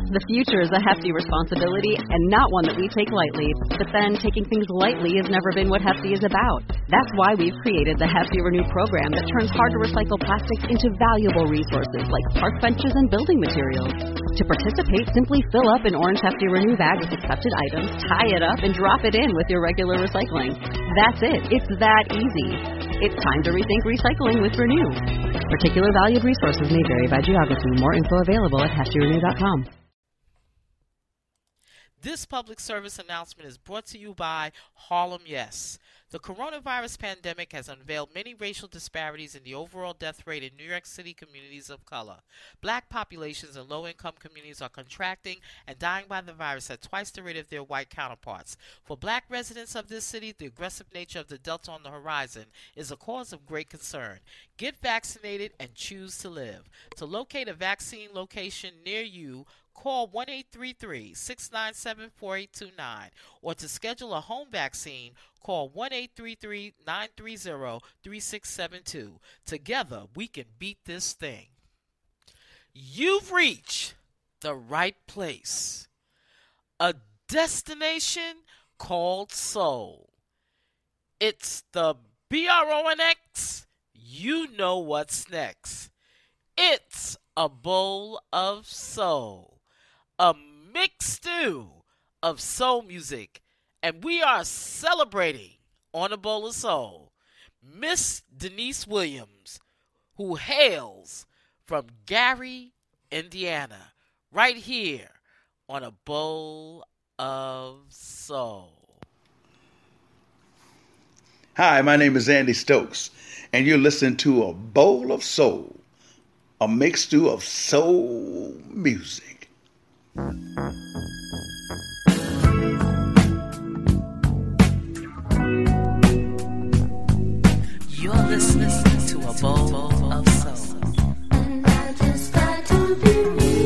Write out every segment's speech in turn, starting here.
The future is a hefty responsibility and not one that we take lightly. But then, taking things lightly has never been what Hefty is about. That's why we've created the Hefty Renew program that turns hard-to-recycle plastics into valuable resources like park benches and building materials. To participate, simply fill up an orange Hefty Renew bag with accepted items, tie it up, and drop it in with your regular recycling. That's it. It's that easy. It's time to rethink recycling with Renew. Particular valued resources may vary by geography. More info available at heftyrenew.com. This public service announcement is brought to you by Harlem Yes. The coronavirus pandemic has unveiled many racial disparities in the overall death rate in New York City communities of color. Black populations and low-income communities are contracting and dying by the virus at twice the rate of their white counterparts. For black residents of this city, the aggressive nature of the Delta on the horizon is a cause of great concern. Get vaccinated and choose to live. To locate a vaccine location near you, call 1-833-697-4829, or to schedule a home vaccine, call 1-833-930-3672. Together, we can beat this thing. You've reached the right place. A destination called Soul. It's the BRONX. You know what's next. It's a bowl of soul. A mixed stew of soul music, and we are celebrating on a bowl of soul Miss Denise Williams, who hails from Gary, Indiana, right here on a bowl of soul. Hi, my name is Andy Stokes, and you're listening to A Bowl of Soul, a mixed stew of soul music. You're listening to A Bowl of Soul. And I just got to be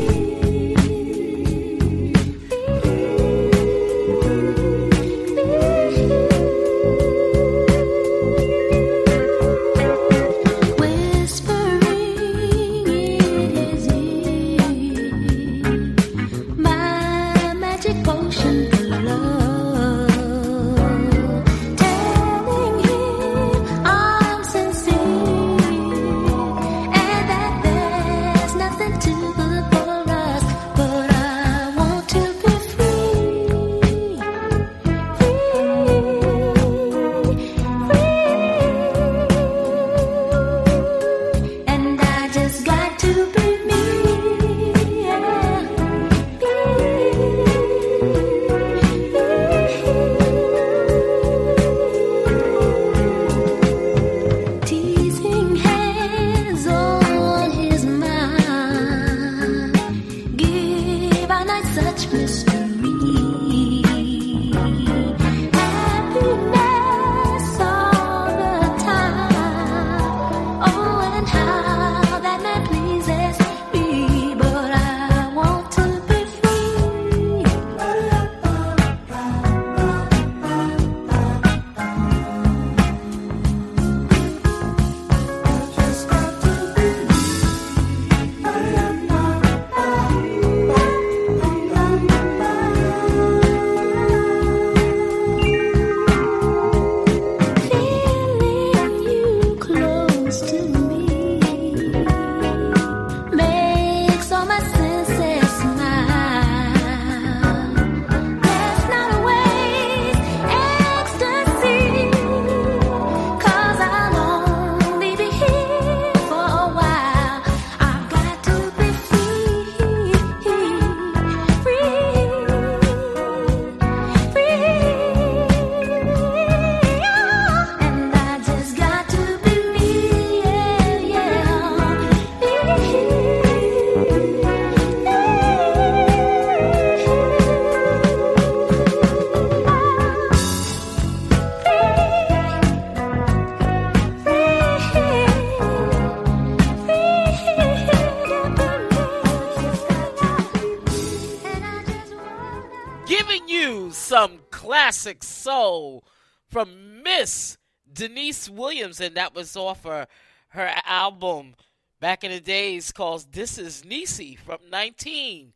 Classic soul from Miss Denise Williams, and that was off her album back in the days called This Is Niecy from 19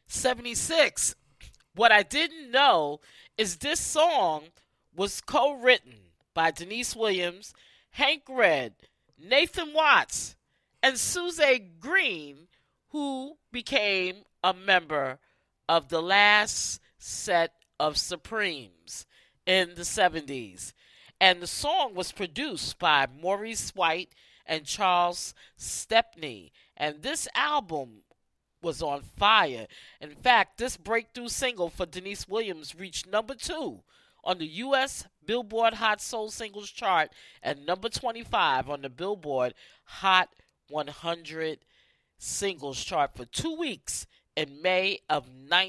76. What I didn't know is this song was co-written by Denise Williams, Hank Red, Nathan Watts, and Suze Green, who became a member of the last set of Supremes in the 70s. And the song was produced by Maurice White and Charles Stepney. And this album was on fire. In fact, this breakthrough single for Denise Williams reached number 2 on the U.S. Billboard Hot Soul Singles Chart and number 25 on the Billboard Hot 100 Singles Chart for 2 weeks in May of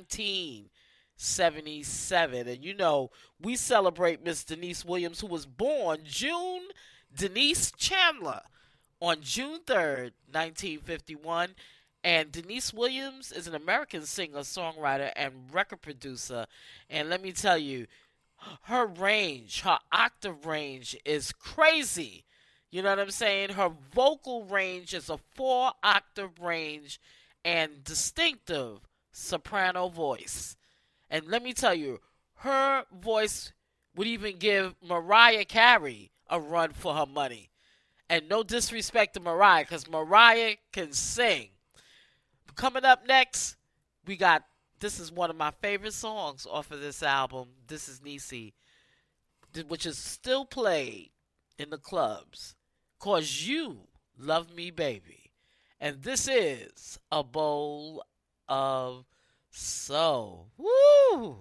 1977. And you know, we celebrate Miss Denise Williams, who was born June Denise Chandler on June 3rd, 1951. And Denise Williams is an American singer, songwriter, and record producer. And let me tell you, her range, her octave range is crazy. You know what I'm saying? Her vocal range is a 4-octave range and distinctive soprano voice. And let me tell you, her voice would even give Mariah Carey a run for her money. And no disrespect to Mariah, because Mariah can sing. Coming up next, we got, this is one of my favorite songs off of this album. This is Niecy, which is still played in the clubs. 'Cause You Love Me Baby. And this is A Bowl of Soul. Woo!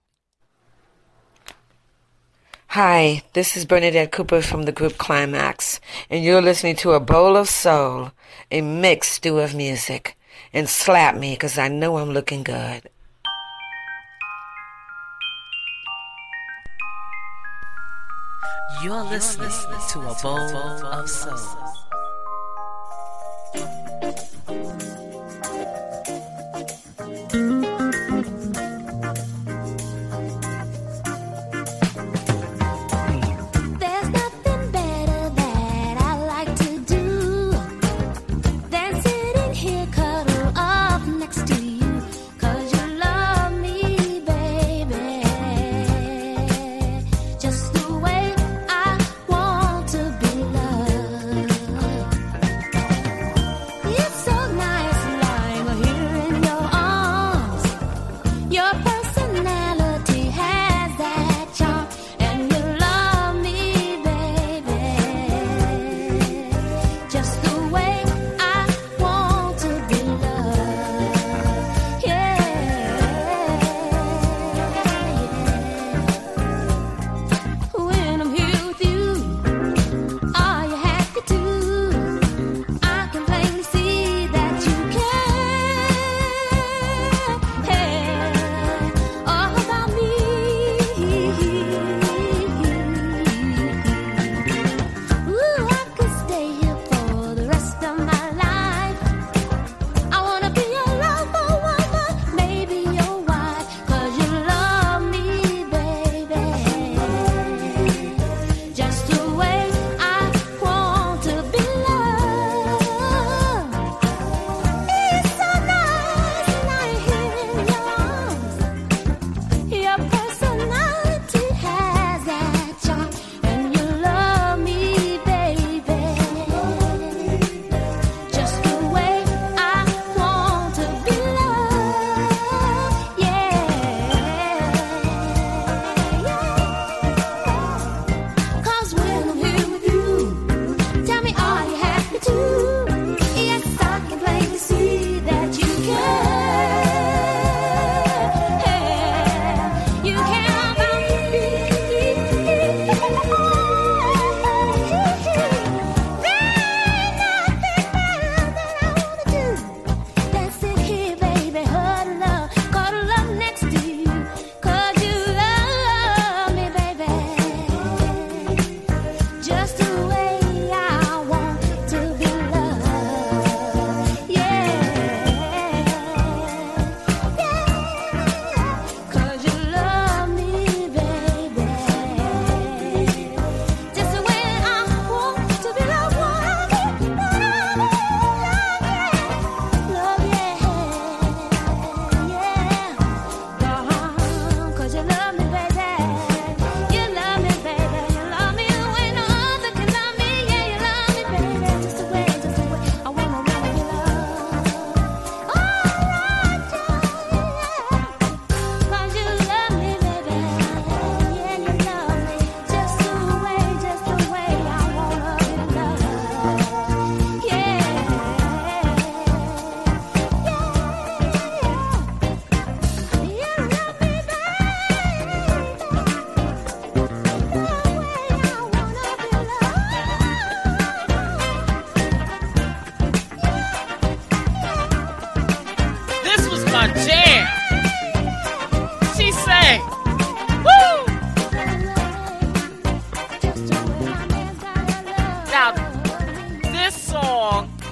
Hi, this is Bernadette Cooper from the group Climax, and you're listening to A Bowl of Soul, a mixed stew of music. And slap me, 'cause I know I'm looking good. You're listening to A Bowl of Soul. There's nothing better that I like to do than sitting here cuddle up next to you. 'Cause you love me, baby, just the way I want to be loved.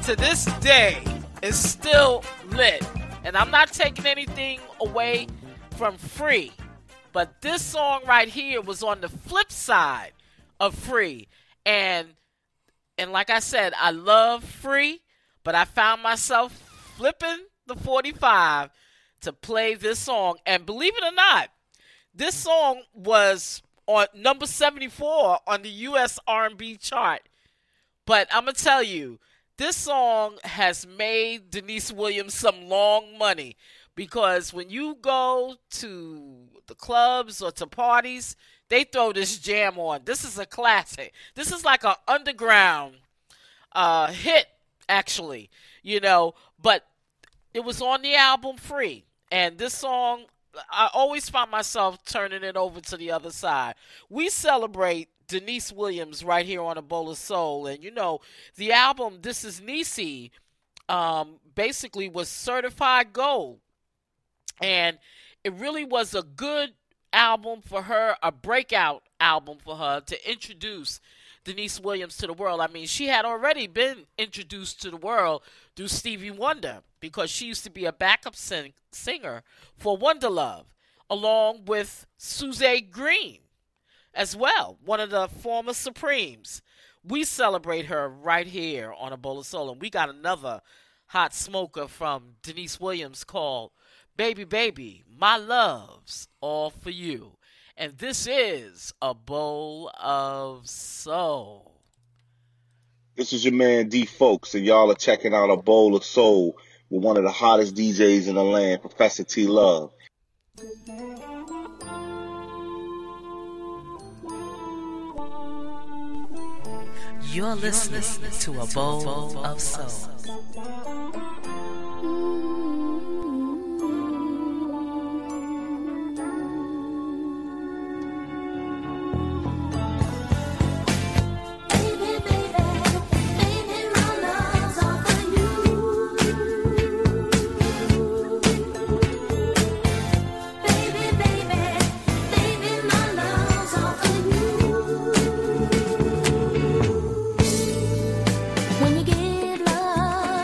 to this day is still lit. And I'm not taking anything away from Free, but this song right here was on the flip side of Free. And like I said, I love Free, but I found myself flipping the 45 to play this song. And believe it or not, this song was on number 74 on the U.S. R&B chart. But I'm going to tell you, this song has made Denise Williams some long money, because when you go to the clubs or to parties, they throw this jam on. This is a classic. This is like an underground hit, actually, but it was on the album Free. And this song, I always find myself turning it over to the other side. We celebrate Denise Williams right here on A Bowl of Soul. And, the album, This Is Niecy, basically was certified gold. And it really was a good album for her, a breakout album for her to introduce Denise Williams to the world. I mean, she had already been introduced to the world through Stevie Wonder, because she used to be a backup singer for Wonder Love, along with Suzanne Green as well, one of the former Supremes. We celebrate her right here on A Bowl of Soul, and we got another hot smoker from Denise Williams called Baby Baby, My Love's All For You. And this is A Bowl of Soul. This is your man D Folks, and y'all are checking out A Bowl of Soul with one of the hottest DJs in the land, Professor T Love. You're listening to A Bowl of Soul. When you get love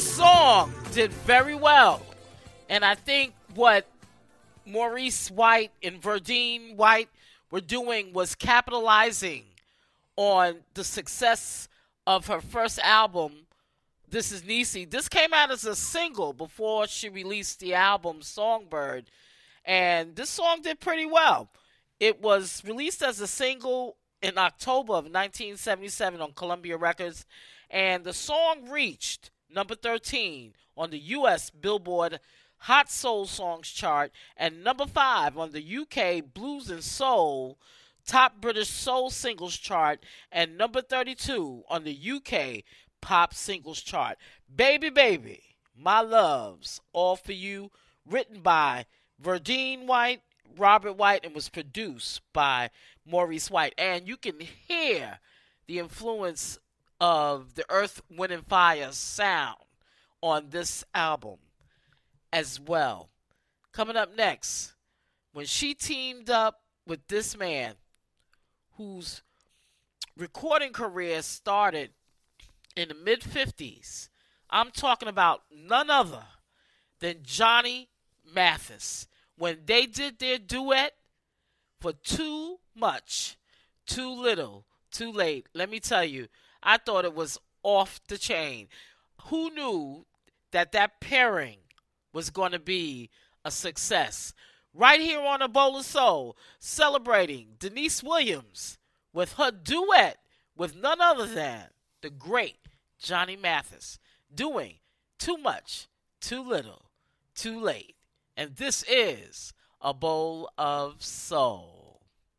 song did very well. And I think what Maurice White and Verdine White were doing was capitalizing on the success of her first album, This Is Niecy. This came out as a single before she released the album Songbird, and this song did pretty well. It was released as a single in October of 1977 on Columbia Records, and the song reached number 13 on the U.S. Billboard Hot Soul Songs chart and number 5 on the UK Blues and Soul Top British Soul Singles chart and number 32 on the UK Pop Singles chart. Baby, Baby, My Love's All For You, written by Verdine White, Robert White, and was produced by Maurice White. And you can hear the influence of the Earth, Wind, and Fire sound on this album as well. Coming up next, when she teamed up with this man whose recording career started in the mid-50s, I'm talking about none other than Johnny Mathis. When they did their duet for Too Much, Too Little, Too Late, let me tell you, I thought it was off the chain. Who knew that that pairing was going to be a success? Right here on A Bowl of Soul, celebrating Denise Williams with her duet with none other than the great Johnny Mathis, doing Too Much, Too Little, Too Late. And this is A Bowl of Soul.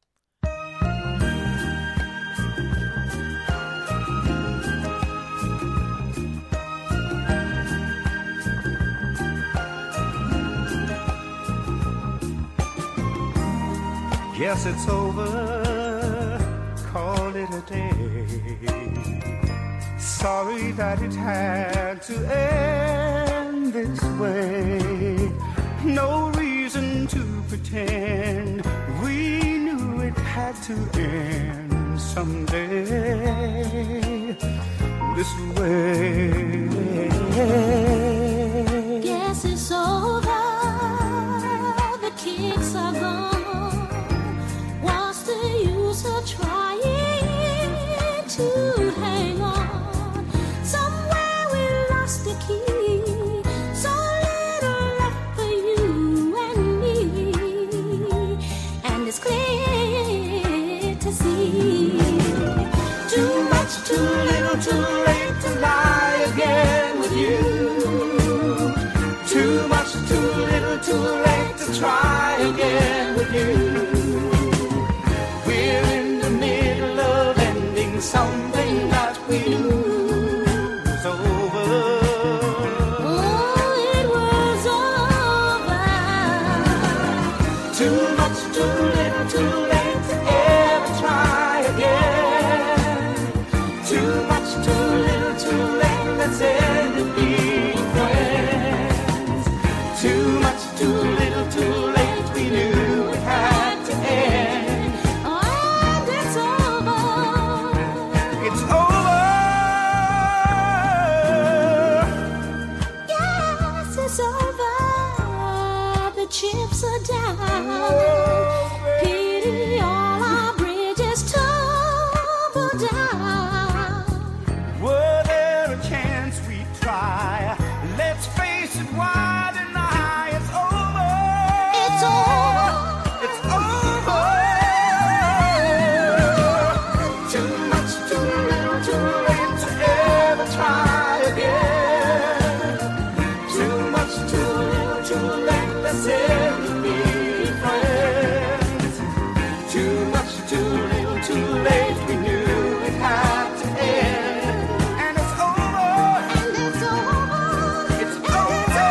Yes, it's over, call it a day. Sorry that it had to end this way. No reason to pretend we knew it had to end someday this way. Guess it's over, the kicks are gone. What's the use of trying to hang on? Somewhere we lost the key, so little left for you and me. And it's clear to see, too much, too little, too late to lie again with you. Too much, too little, too late to try again with you. We're in the middle of ending something that we knew was over. Oh, it was over. Too much, too little, too late to ever try again. Too much, too little, too late, let's end it being friends. Too much, too little, too late, we knew it had to end. And it's over. It's over. Yes, it's over. The chips are down. Pity all our bridges tumble down. Were there a chance we'd try? Let's face it, wide and high, it's over. It's over. It's over. Too much, too little, too late to ever try again. Too much, too little, too late, let's end it being friends. Too much, too little, too late, we knew it had to end. And it's over. And it's over. It's over.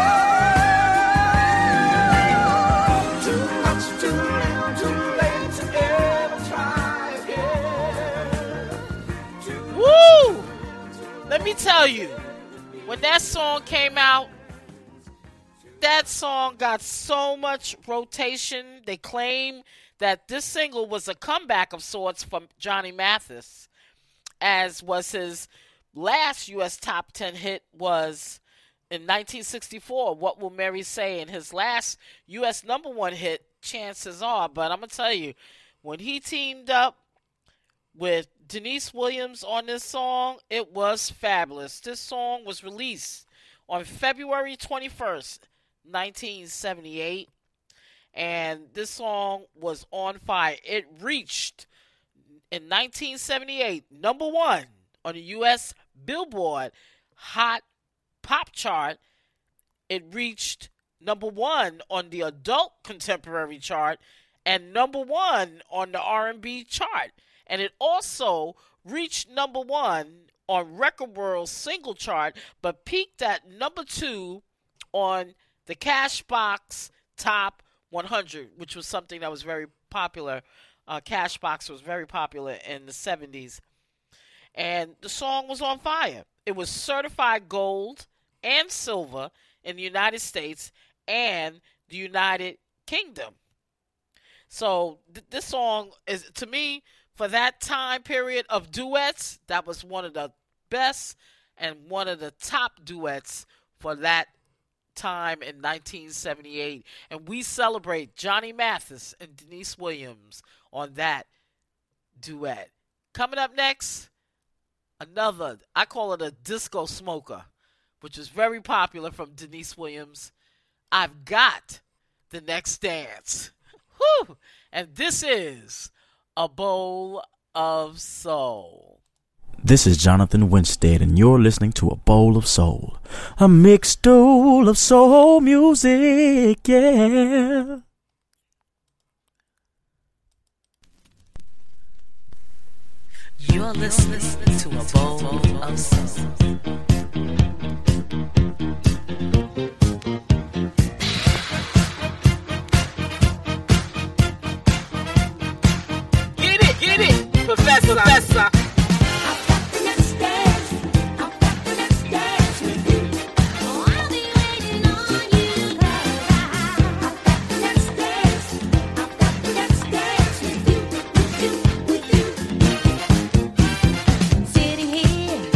Too much, too little, too late to ever try again. Woo! Let me tell you, when that song came out, that song got so much rotation. They claim that this single was a comeback of sorts from Johnny Mathis, as was his last U.S. top 10 hit was in 1964, What Will Mary Say? And his last U.S. #1 hit, Chances Are. But I'm going to tell you, when he teamed up with Denise Williams on this song, it was fabulous. This song was released on February 21st, 1978. And this song was on fire. It reached, in 1978, #1 on the U.S. Billboard Hot Pop chart. It reached #1 on the Adult Contemporary chart and #1 on the R&B chart. And it also reached #1 on Record World's single chart, but peaked at #2 on the Cashbox Top 100, which was something that was very popular. Cashbox was very popular in the 70s. And the song was on fire. It was certified gold and silver in the United States and the United Kingdom. So this song is, to me, for that time period of duets, that was one of the best and one of the top duets for that time in 1978. And we celebrate Johnny Mathis and Denise Williams on that duet. Coming up next, another, I call it a disco smoker, which is very popular from Denise Williams. I've Got the Next Dance. Whew! And this is A Bowl of Soul. This is Jonathan Winstead, and you're listening to A Bowl of Soul, a mixed bowl of soul music, yeah. You're listening to A Bowl of Soul. Get it, Professor. Sitting here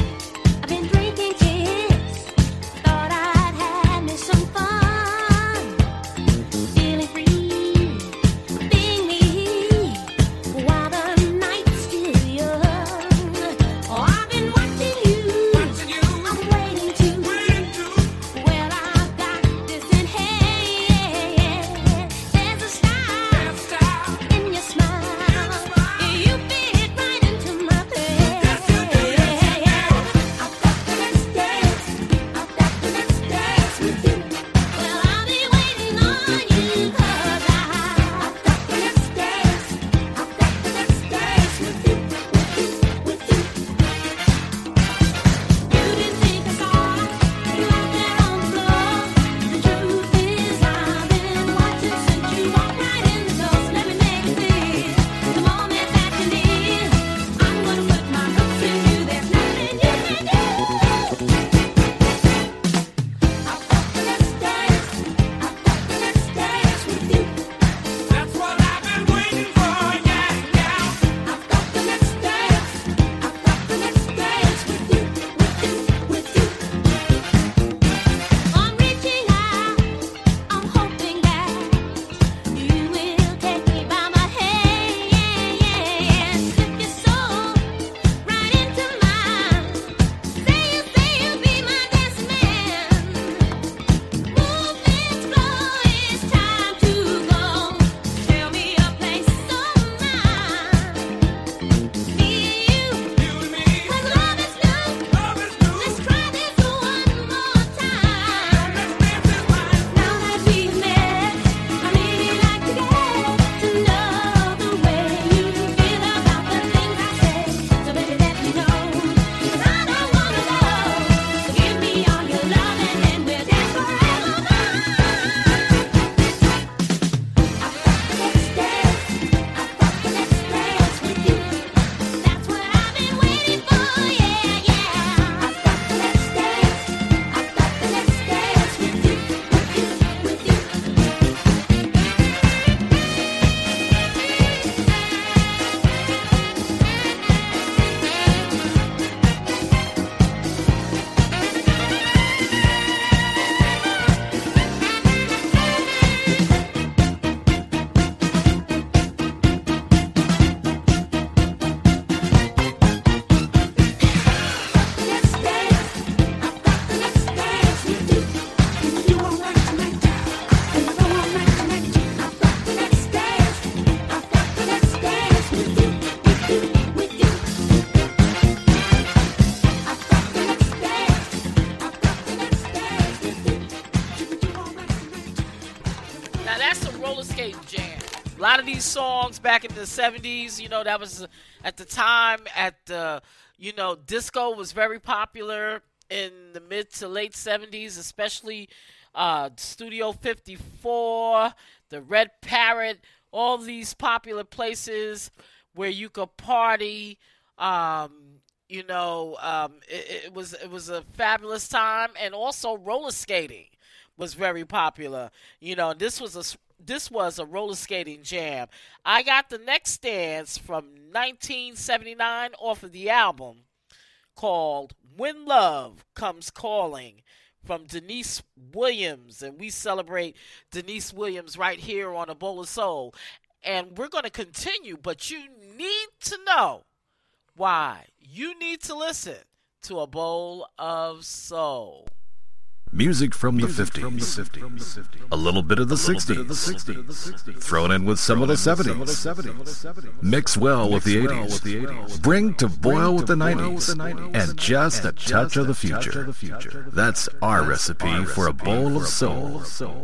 lot of these songs back in the 70s, you know, that was at the time you know, disco was very popular in the mid to late 70s, especially Studio 54, the Red Parrot, all these popular places where you could party. You know, it was a fabulous time, and also roller skating was very popular. You know, this was a roller skating jam. I got the next dance from 1979 off of the album called When Love Comes Calling from Denise Williams, and we celebrate Denise Williams right here on A Bowl of Soul. And we're going to continue, but you need to know why you need to listen to A Bowl of Soul. Music from the 50s, a little bit of the 60s, thrown in with some of the 70s, mix well with the 80s, bring to boil with the 90s, and just a touch of the future. That's our recipe for A Bowl of Soul.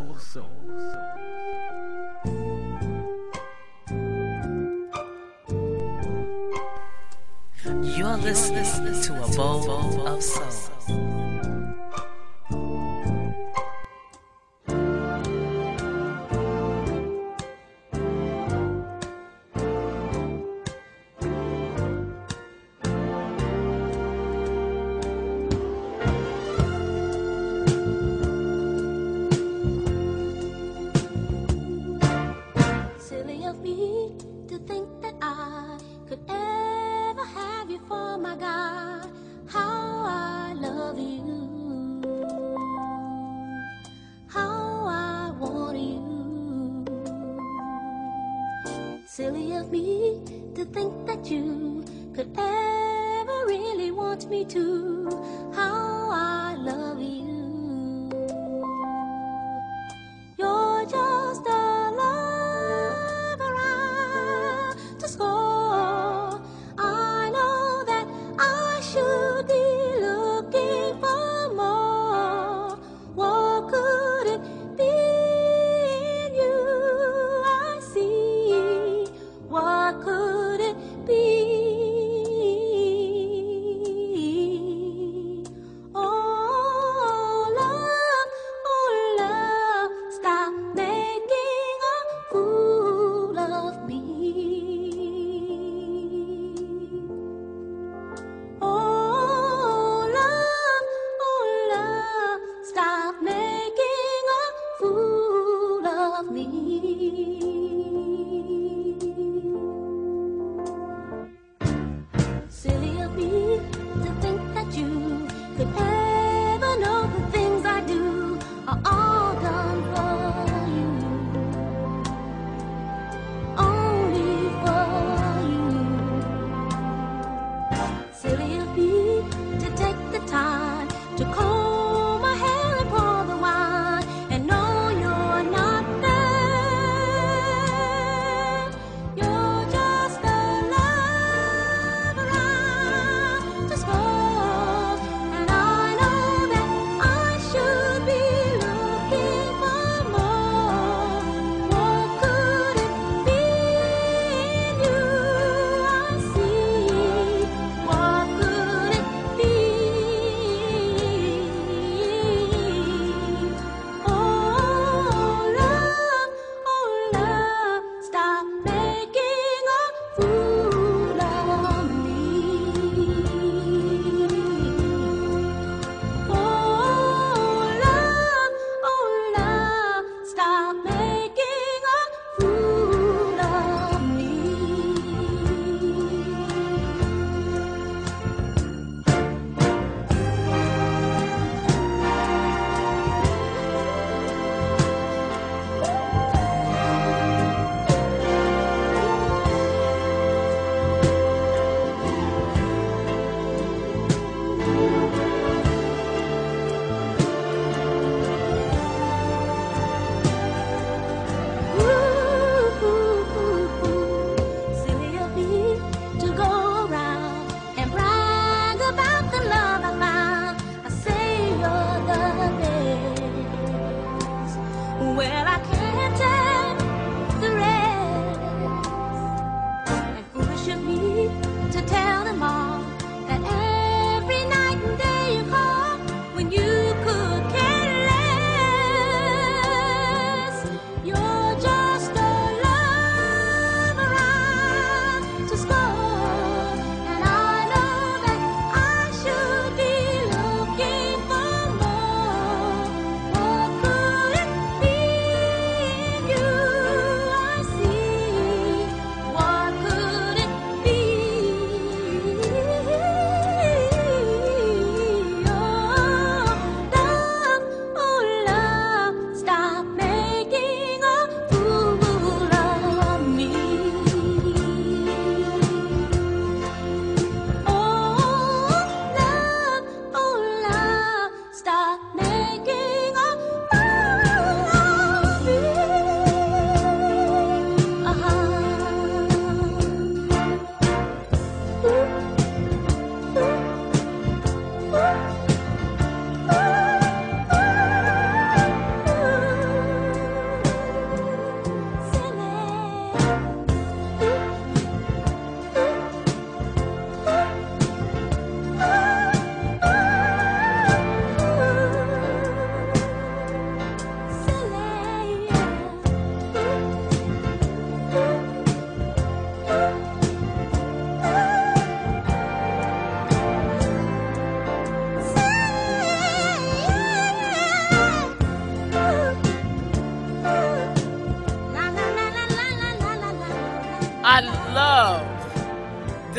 You're listening to A Bowl of Soul. Silly of me to think that I could ever have you for my God. How I love you, how I want you. Silly of me to think that you could ever really want me to. How I love you. You're just a lover out to score. I know that I should be looking for more. What could it be in you I see? What could it be? Oh,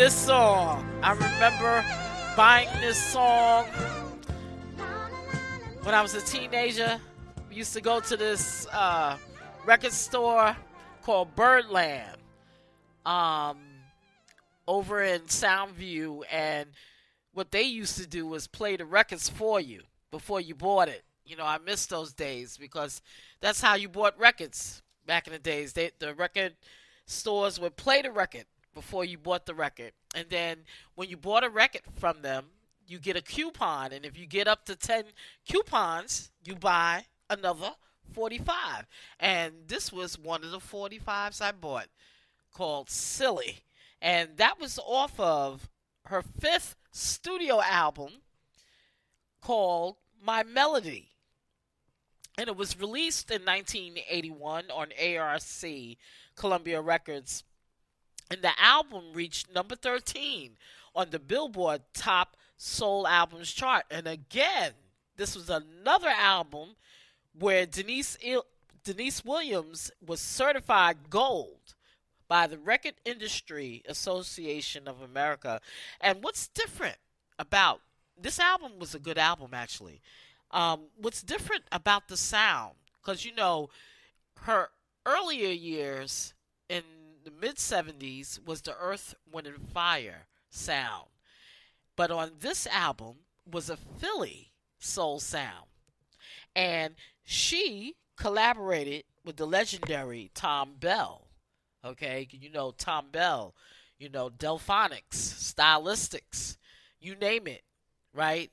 this song. I remember buying this song when I was a teenager. We used to go to this record store called Birdland over in Soundview, and what they used to do was play the records for you before you bought it. You know, I miss those days because that's how you bought records back in the days. The record stores would play the record before you bought the record. And then when you bought a record from them, you get a coupon. And if you get up to 10 coupons, you buy another 45. And this was one of the 45s I bought called Silly. And that was off of her 5th studio album called My Melody. And it was released in 1981 on ARC, Columbia Records. And the album reached number 13 on the Billboard Top Soul Albums chart. And again, this was another album where Denise Williams was certified gold by the Record Industry Association of America. And what's different about this album was a good album, actually. What's different about the sound, because, you know, her earlier years in the mid-70s was the Earth, Wind & Fire sound. But on this album was a Philly soul sound. And she collaborated with the legendary Tom Bell. Okay, you know Tom Bell, you know Delphonics, Stylistics, you name it, right?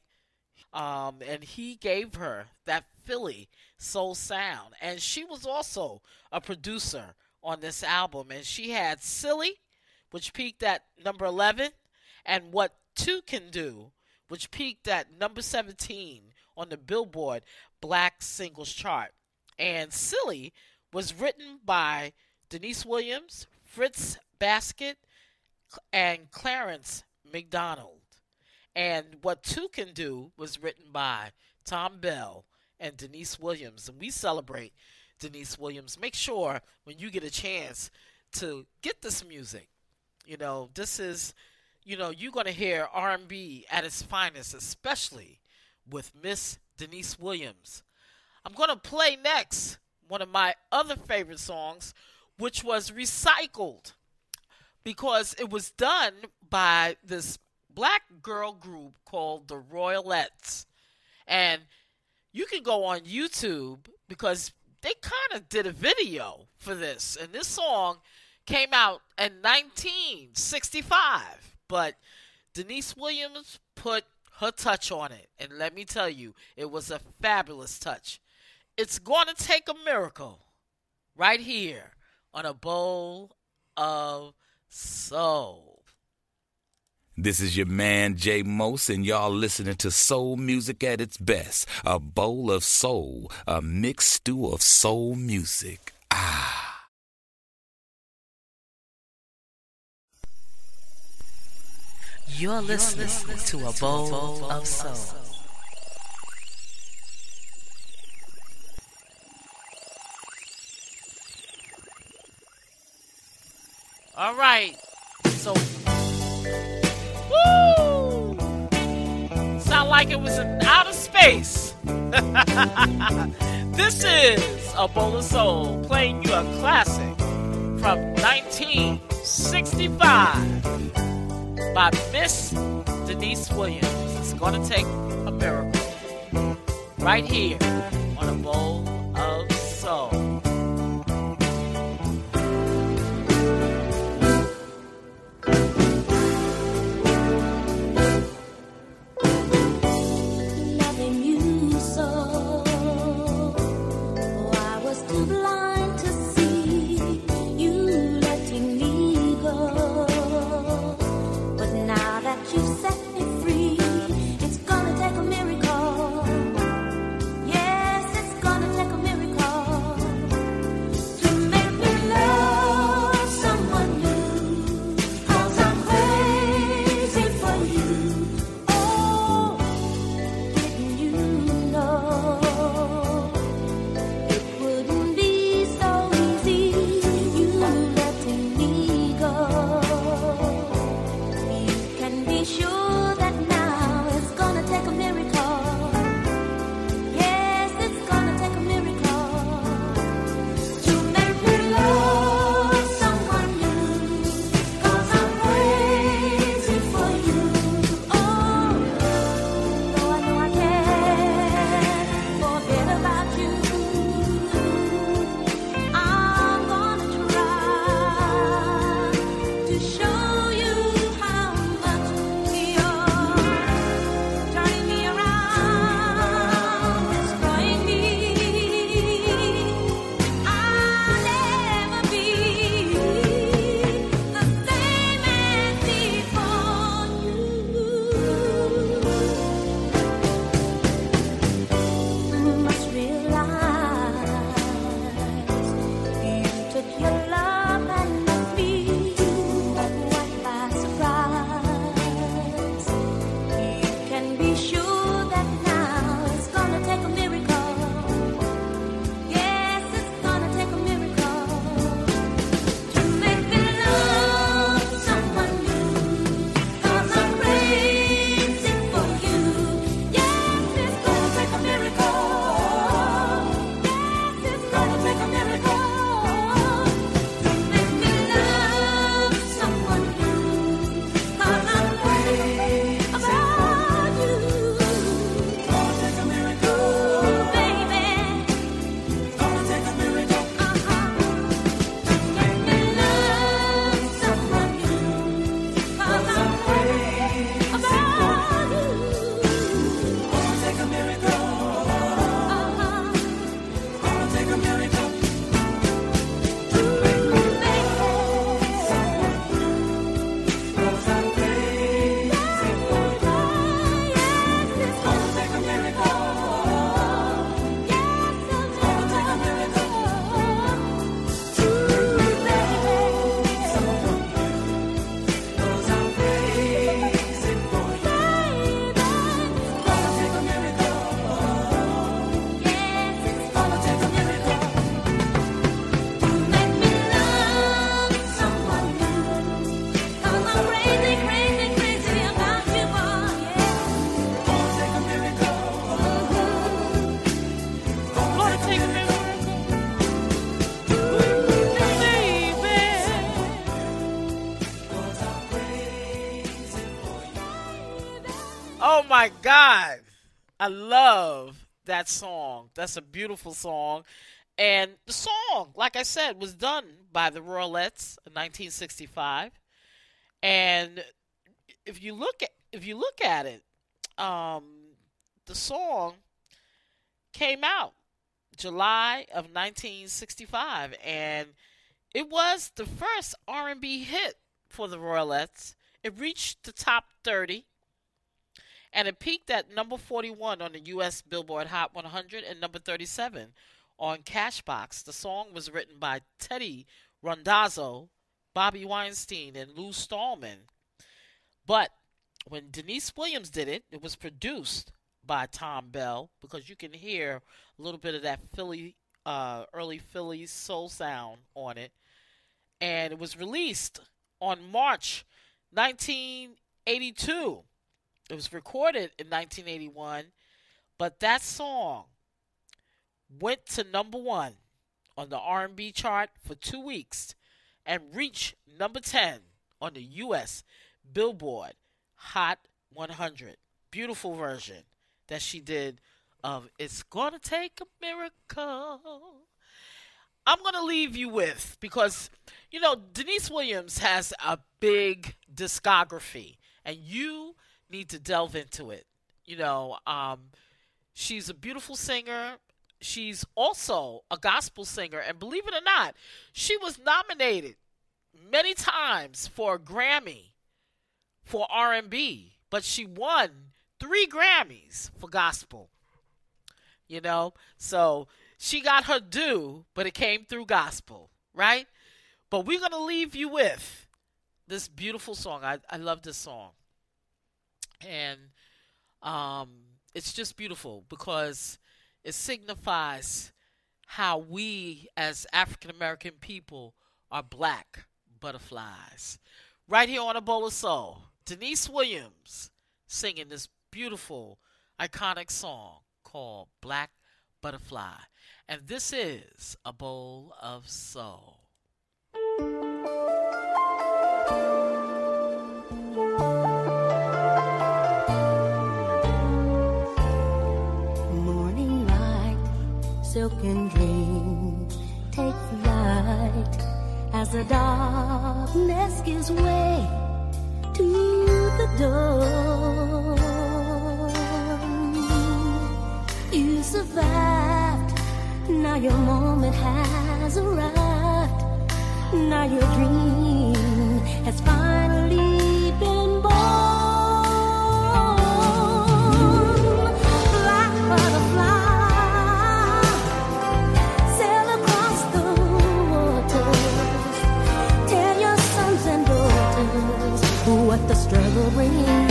And he gave her that Philly soul sound. And she was also a producer on this album. And she had Silly, which peaked at number 11, and What Two Can Do, which peaked at number 17 on the Billboard Black Singles Chart. And Silly was written by Denise Williams, Fritz Basket, and Clarence McDonald. And What Two Can Do was written by Tom Bell and Denise Williams. And we celebrate Denise Williams. Make sure when you get a chance to get this music, you know, this is, you know, you're going to hear R&B at its finest, especially with Miss Denise Williams. I'm going to play next one of my other favorite songs, which was Recycled, because it was done by this black girl group called the Royalettes. And you can go on YouTube because they kind of did a video for this. And this song came out in 1965. But Denise Williams put her touch on it. And let me tell you, it was a fabulous touch. It's going to take a miracle right here on A Bowl of Soul. This is your man, Jay Mose, and y'all listening to soul music at its best. A bowl of soul, a mixed stew of soul music. Ah. You're listening to A Bowl of Soul. All right, so, woo! Sound like it was in outer space. This is A Bowl of Soul, playing you a classic from 1965 by Miss Denise Williams. It's gonna take a miracle right here on A Bowl of Soul. You set me free. It's gonna take a miracle. Yeah. my God. I love that song. That's a beautiful song. And the song, like I said, was done by the Royalettes in 1965. And if you look at it, the song came out July of 1965, and it was the first R&B hit for the Royalettes. It reached the top 30, and it peaked at number 41 on the U.S. Billboard Hot 100 and number 37 on Cashbox. The song was written by Teddy Randazzo, Bobby Weinstein, and Lou Stallman. But when Denise Williams did it, it was produced by Tom Bell, because you can hear a little bit of that early Philly soul sound on it. And it was released on March 1982. It was recorded in 1981, but that song went to number 1 on the R&B chart for 2 weeks and reached number 10 on the U.S. Billboard Hot 100. Beautiful version that she did of It's Gonna Take a Miracle. I'm going to leave you with, because, you know, Denise Williams has a big discography, and you need to delve into it. You know, she's a beautiful singer. She's also a gospel singer, and believe it or not, she was nominated many times for a Grammy for R&B, but she won 3 Grammys for gospel. You know, so she got her due, but it came through gospel, right? But we're going to leave you with this beautiful song. I love this song. And it's just beautiful because it signifies how we as African American people are black butterflies. Right here on A Bowl of Soul, Denise Williams singing this beautiful, iconic song called Black Butterfly. And this is A Bowl of Soul. Morning light, silken dream, take flight as the darkness gives way to the dawn. You survived, now your moment has arrived. Now your dream has finally been born. Black butterfly, sail across the waters. Tell your sons and daughters what the struggle brings.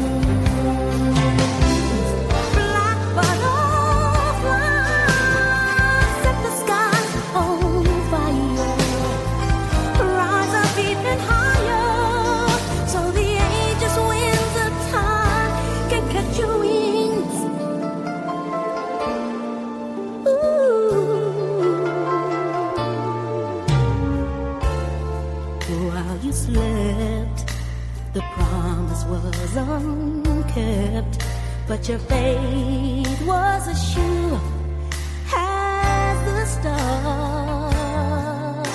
Black butterfly, set the sky on fire. Rise up even higher, so the aegis winds of time can catch your wings. Ooh. While you slept, the promise was unkept, but your fate was as sure as the stars.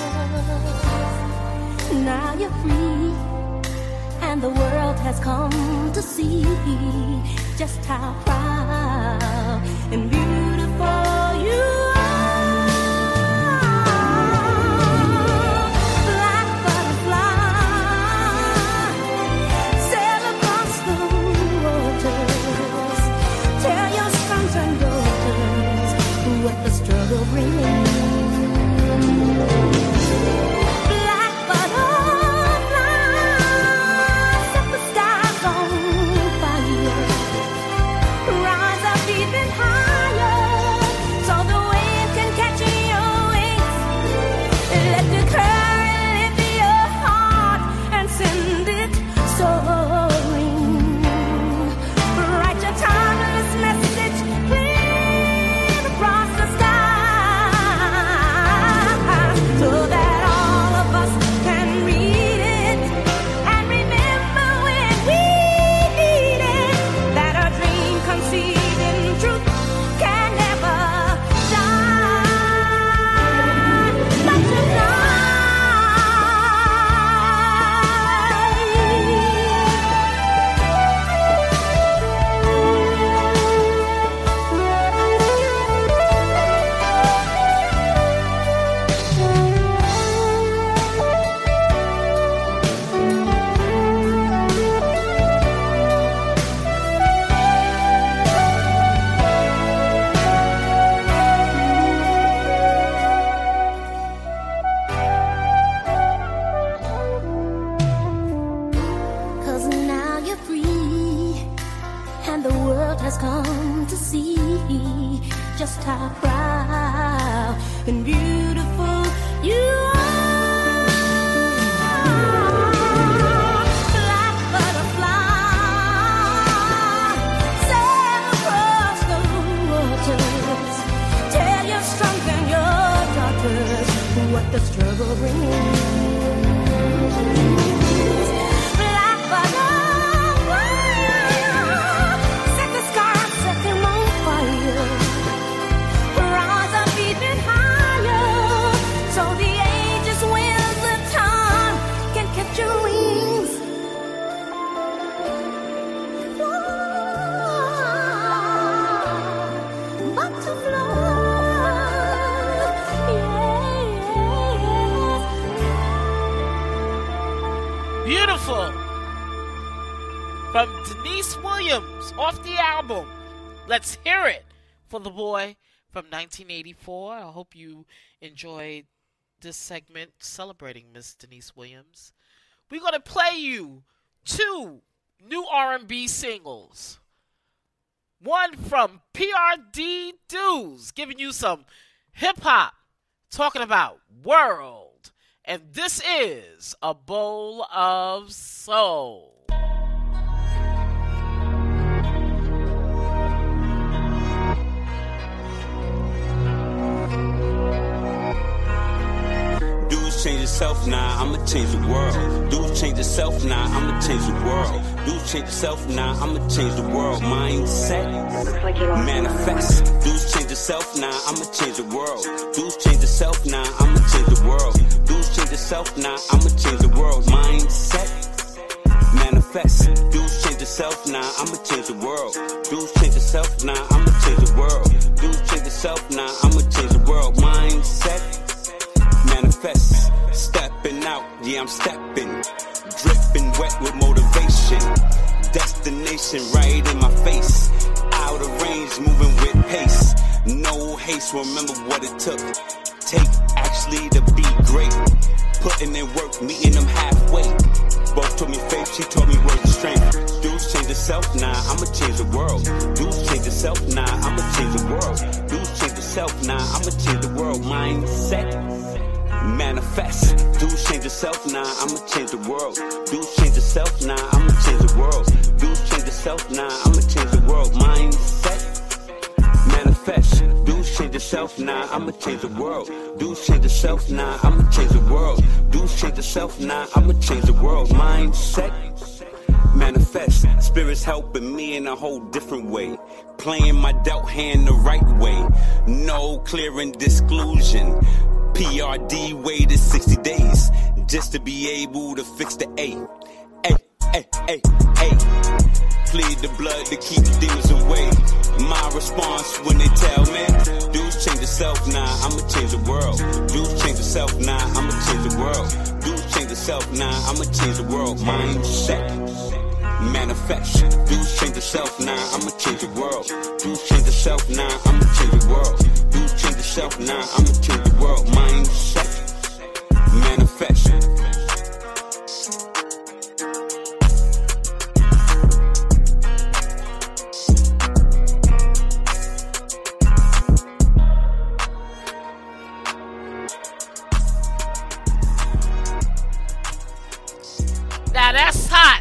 Now you're free, and the world has come to see just how proud and beautiful you are. Black butterfly, sail across the waters. Tell your sons and daughters what the struggle brings. Black butterfly, set the skies on fire. Rise to see just how proud and beautiful you are. Black butterfly, sail across the waters. Tell your strength and your daughters what the struggle brings. Black butterfly, set the sky, set them on fire. Rise up even higher, so the ages winds of time can catch your wings. Beautiful. From Denise Williams off the album. Let's hear it for the boy from 1984. I hope you enjoyed this segment celebrating Miss Denise Williams. We're going to play you 2 new R&B singles. One from PRD Dues, giving you some hip-hop, talking about world. And this is A Bowl of Soul. Dudes change yourself now, I'ma change the world. Dudes change yourself now, I'ma change the world. Dudes change yourself now, I'ma change the world. Mindset, manifest. Dudes change yourself now, I'ma change the world. Dudes change yourself now, I'ma change the world. Dudes change yourself now, I'ma change the world. Mindset, manifest. Dudes change yourself now, I'ma change the world. Dudes change yourself now, I'ma change the world. Dudes change yourself now, I'ma change the world. Mindset, manifest. Stepping out, yeah, I'm stepping. Dripping wet with motivation. Destination right in my face. Out of range, moving with pace. No haste, remember what it took. Take actually to be great. Putting in work, meeting them halfway. Both told me faith, she told me words of strength. Dudes change yourself now, I'ma change the world. Dudes change yourself now, I'ma change the world. Dudes change yourself now, I'ma change the world. Mindset, manifest. Dudes change yourself now, I'ma change the world. Dudes change yourself now, I'ma change the world. Dudes change yourself now, I'ma change the world. Mindset, manifest. Dudes change yourself now, I'ma change the world. Dudes change yourself now, I'ma change the world. Dudes change yourself now, I'ma change the world. Mindset, manifest. Spirits helping me in a whole different way. Playing my dealt hand the right way. No clearing disclusion. PRD waited 60 days just to be able to fix the A. Ay. Plead the blood to keep the demons away. My response when they tell me, dudes change yourself now, I'ma change the world. Dudes change yourself now, I'ma change the world. Dudes change yourself now, I'ma change the world. Mindset, manifest. Dudes change yourself now, I'ma change the world. Dudes change yourself now, I'ma change the world. Dudes change yourself now, I'ma change the world. Mindset, manifest. Now that's hot.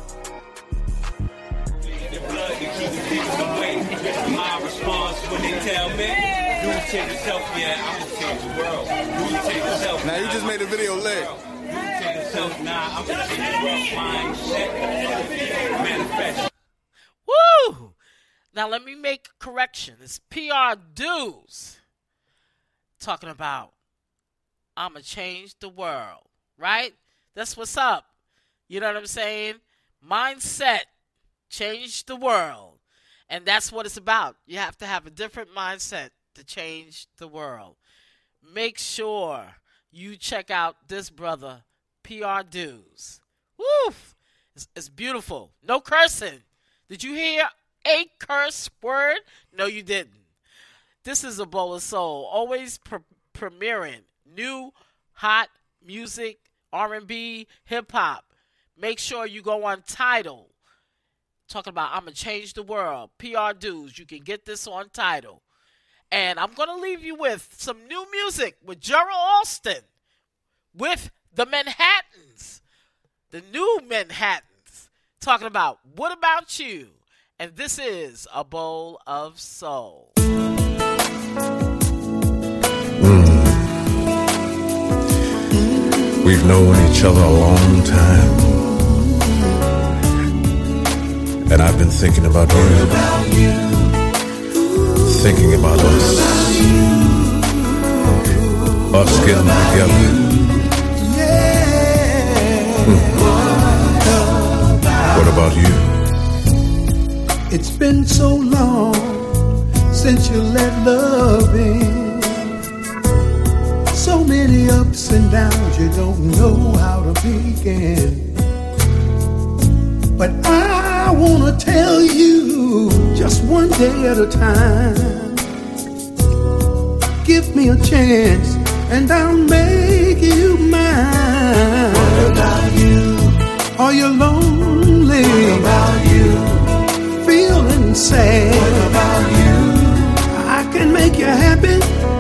My response when they tell me, dude change yourself, yeah, I'ma change the world. Dude change yourself. Now you just made the video lit. Dude change yourself, nah, I'ma change the world. Mindset, manifest. Woo! Now let me make a correction. It's PR Dues talking about I'ma change the world, right? That's what's up. You know what I'm saying? Mindset, change the world. And that's what it's about. You have to have a different mindset to change the world. Make sure you check out this brother, PR Dues. Woof! It's beautiful. No cursing. Did you hear a curse word? No, you didn't. This is A Bowl of Soul, always premiering new, hot music, R&B, hip-hop. Make sure you go on Tidal talking about I'm going to change the world. PR Dues. You can get this on Tidal. And I'm going to leave you with some new music with Gerald Alston with the Manhattans. The new Manhattans. Talking about What About You? And this is A Bowl of Soul. We've known each other a long time, and I've been thinking about you, thinking about us getting together. What about you? It's been so long since you let love in. So many ups and downs, you don't know how to begin. But I wanna tell you, just one day at a time. Give me a chance and I'll make you mine. What about you? Are you lonely? What about you? Feeling sad? What about you? I can make you happy.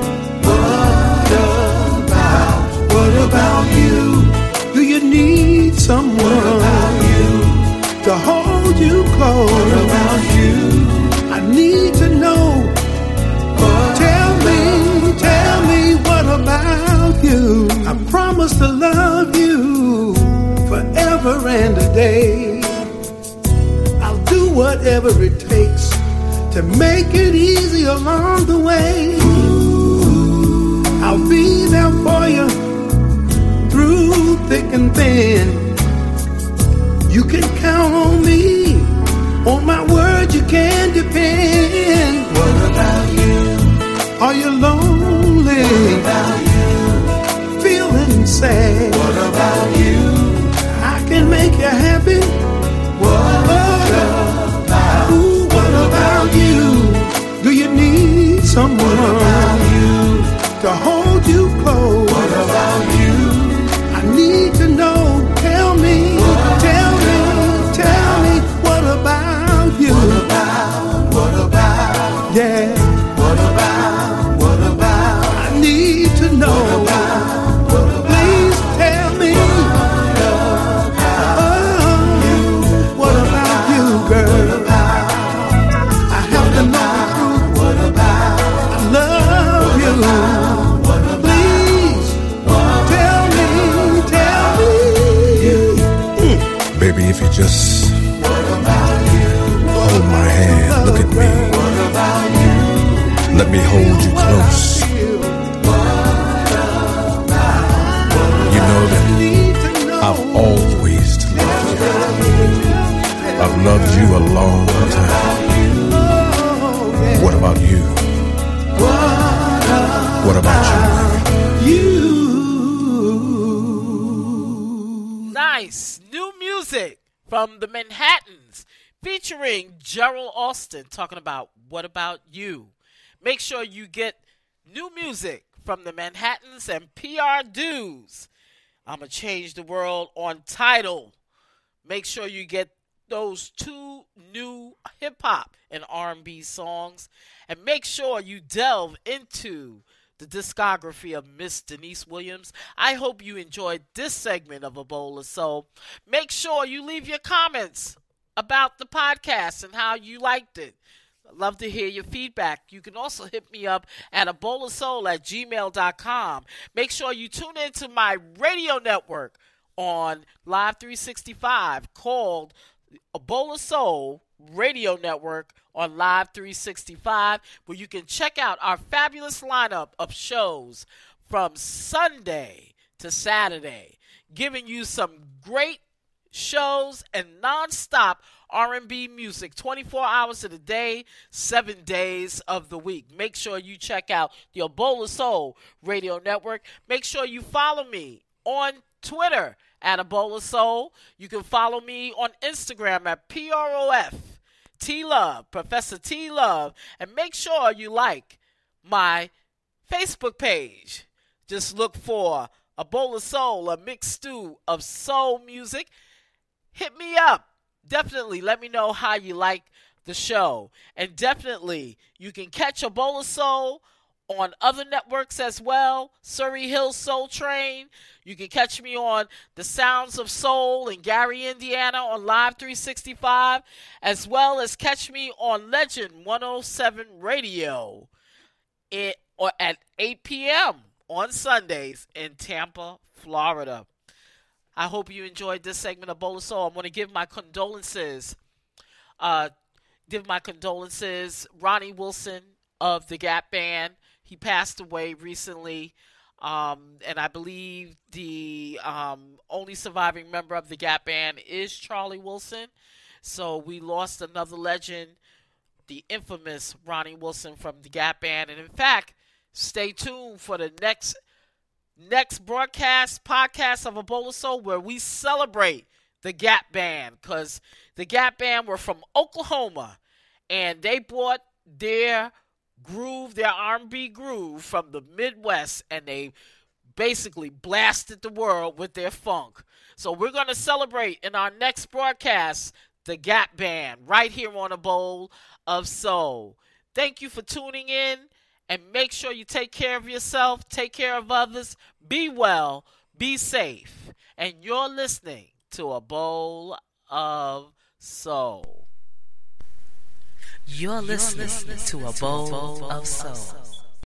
What about you? Do you need someone? What about you? To hold you close? What about you? I need to know. Tell me what about you? I promise to love you forever and a day. I'll do whatever it takes to make it easy along the way. I'll be there for you through thick and thin. You can count on me. On my word you can depend. What about you? Are you lonely? What about you? Feeling sad? What about you? I can make you happy. What about? Ooh, what about you? Do you need someone? What about you? To hold you close? What about you? I need to know. Tell me, what about you? What about, yeah. What about, I need to know. Please tell me. What about you, girl? I have to know the truth. I love you. Baby, if you just hold my hand, look at me. Let me hold you close. You know that I've always loved you. I've loved you a long time. What about you? What about you? Nice new music from the Manhattans featuring Gerald Alston talking about What About You. Make sure you get new music from the Manhattans and PR Dues. I'ma Change the World on Tidal. Make sure you get those two new hip-hop and R&B songs. And make sure you delve into the discography of Miss Denise Williams. I hope you enjoyed this segment of A Bowl of Soul. Make sure you leave your comments about the podcast and how you liked it. I'd love to hear your feedback. You can also hit me up at abowlofsoul@gmail.com. Make sure you tune into my radio network on Live 365 called A Bowl of Soul Radio Network on Live 365, where you can check out our fabulous lineup of shows from Sunday to Saturday, giving you some great shows and non-stop R&B music 24 hours of the day, 7 days of the week. Make sure you check out the A Bowl of Soul Radio Network. Make sure you follow me on Twitter at A Bowl of Soul. You can follow me on Instagram at PROF T Love, Professor T Love, and make sure you like my Facebook page. Just look for A Bowl of Soul, a mixed stew of soul music. Hit me up definitely let me know how you like the show. And definitely, you can catch A Bowl of Soul on other networks as well. Surrey Hills Soul Train. You can catch me on The Sounds of Soul in Gary, Indiana on Live 365, as well as catch me on Legend 107 Radio at 8 p.m. on Sundays in Tampa, Florida. I hope you enjoyed this segment of Bowl of Soul. I want to give my condolences. Ronnie Wilson of the Gap Band. He passed away recently, and I believe the only surviving member of the Gap Band is Charlie Wilson. So we lost another legend, the infamous Ronnie Wilson from the Gap Band. And in fact, stay tuned for the next podcast of A Bowl of Soul, where we celebrate the Gap Band, because the Gap Band were from Oklahoma, and they brought their groove, their R&B groove from the Midwest, and they basically blasted the world with their funk. So we're going to celebrate in our next broadcast the Gap Band right here on A Bowl of Soul. Thank you for tuning in, and make sure you take care of yourself, take care of others, be well, be safe. And you're listening to A Bowl of Soul. You're listening to A Bowl of Soul.